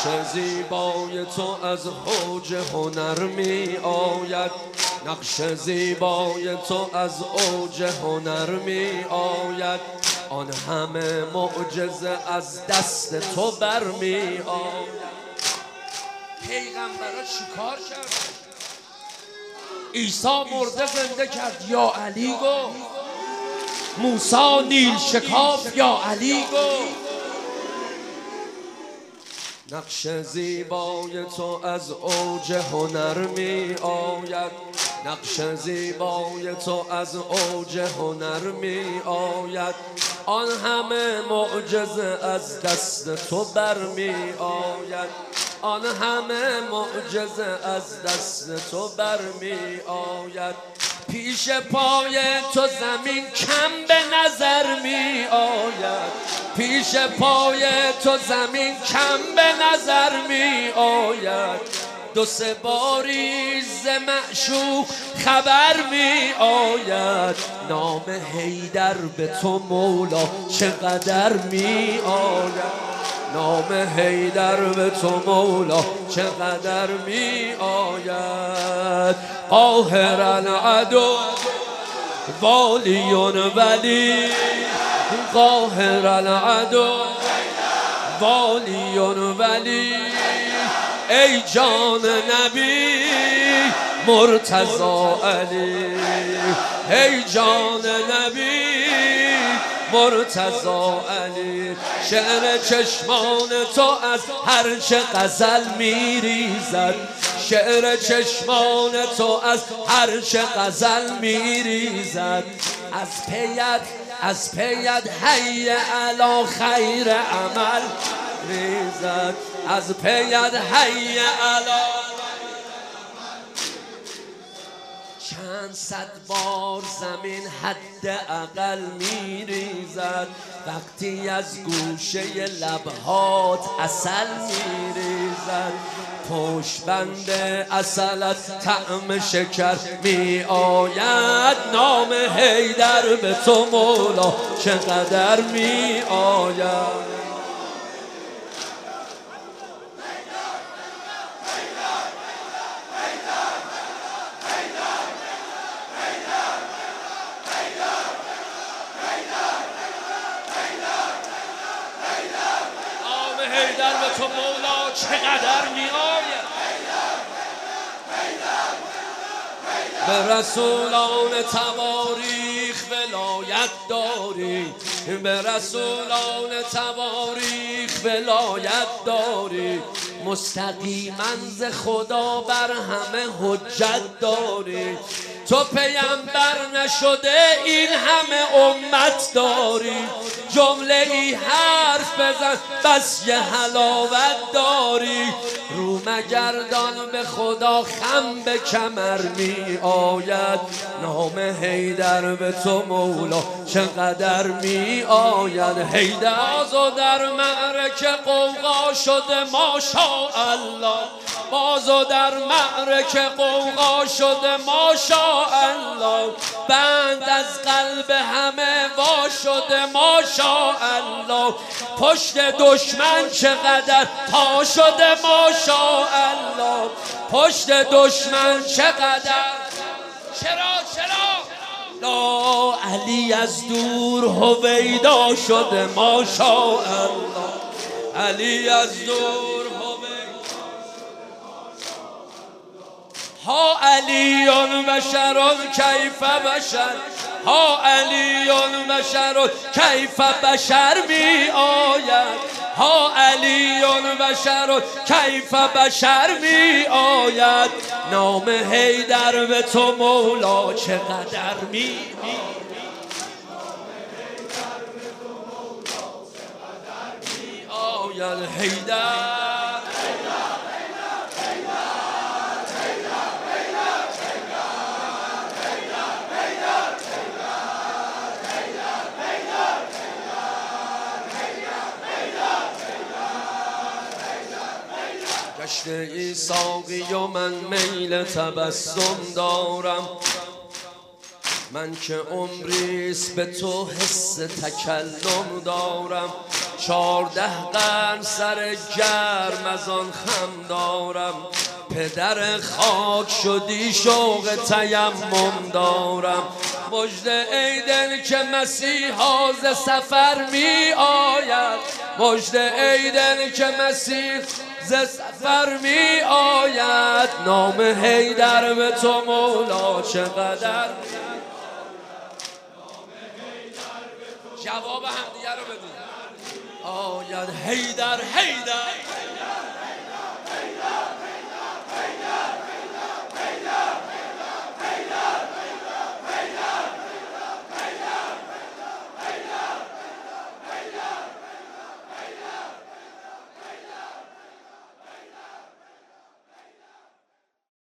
نقش زیبای تو از اوج هنر می آید، نقش زیبای تو از اوج هنر می آید، آن همه معجزه از دست تو برمی آید. پیغمبرا چیکار کرد؟ عیسی مرده زنده کرد یا علی گفت، موسی نیل شکاف یا علی گفت. نقش زیبای تو از اوج هنر می آید، نقش زیبای تو از اوج هنر می آید، آن همه معجزه از دست تو برمی آید، آن همه معجزه از دست تو برمی آید. پیش پای تو زمین کم به نظر می آید، پیش پای تو زمین کم به نظر می آید، دو سه باری ز معشوق خبر می آید. نام حیدر به تو مولا چقدر می آید، نام حیدر به تو مولا چقدر می آید. قاهر العدو والی ولی، قاهر العدو والی ولی، ای جان نبی مرتضی علی، ای جان نبی مرتضی علی. شعر چشمان تو از هر چه غزل میریزد، شعر چشمان تو از هر چه غزل میریزد. از پیت حی علی خیر عمل ریزد، از پیت حی علی. چند صد بار زمین حد اقل می ریزد، وقتی از گوشه لبهات عسل می ریزد. پشت بند عسلت طعم شکر می آید، نام حیدر به تو مولا چقدر می آید. حیدر به تو مولا چقدر می آید. به رسولان تواریخ ولایت داری، به رسولان تواریخ ولایت داری، مستقیما ز خدا بر همه حجت داری. تو پیامبر نشده این همه امت داری، جمله ای حرف بزن بس یه حلاوت داری. رو مگردان به خدا خم به کمر می آید، نام حیدر به تو مولا چقدر می آید. حیدر بازو در معرکه قوقا شده ماشاءالله، بازو در معرکه قوقا شده ماشاءالله، بند از قلب همه وا شده ماشاءالله. پشت دشمن چقدر تا شده ماشاءالله، پشت دشمن چقدر. چرا لا علی از دور هویدا شده ماشاءالله، علی از دور ها علیون بشر کیف بشر، ها علیون بشر کیف بشر می آید، ها علیون بشر کیف بشر می آید. نام حیدر به تو مولا چقدر می آید. حیدر گشت ای ساقی و من میل تبسم دارم، من که عمریست به تو حس تکلم دارم. 14 قرن سر گرم از آن خم دارم، پدر خاک شدی شوق تیمم دارم. مژده ای دل که مسیحا ز سفر می آید، مژده ای دل که مسیح ز سفر می آید. نام حیدر به تو مولا چقدر. جواب همدیگه رو بدید. آید حیدر حیدر.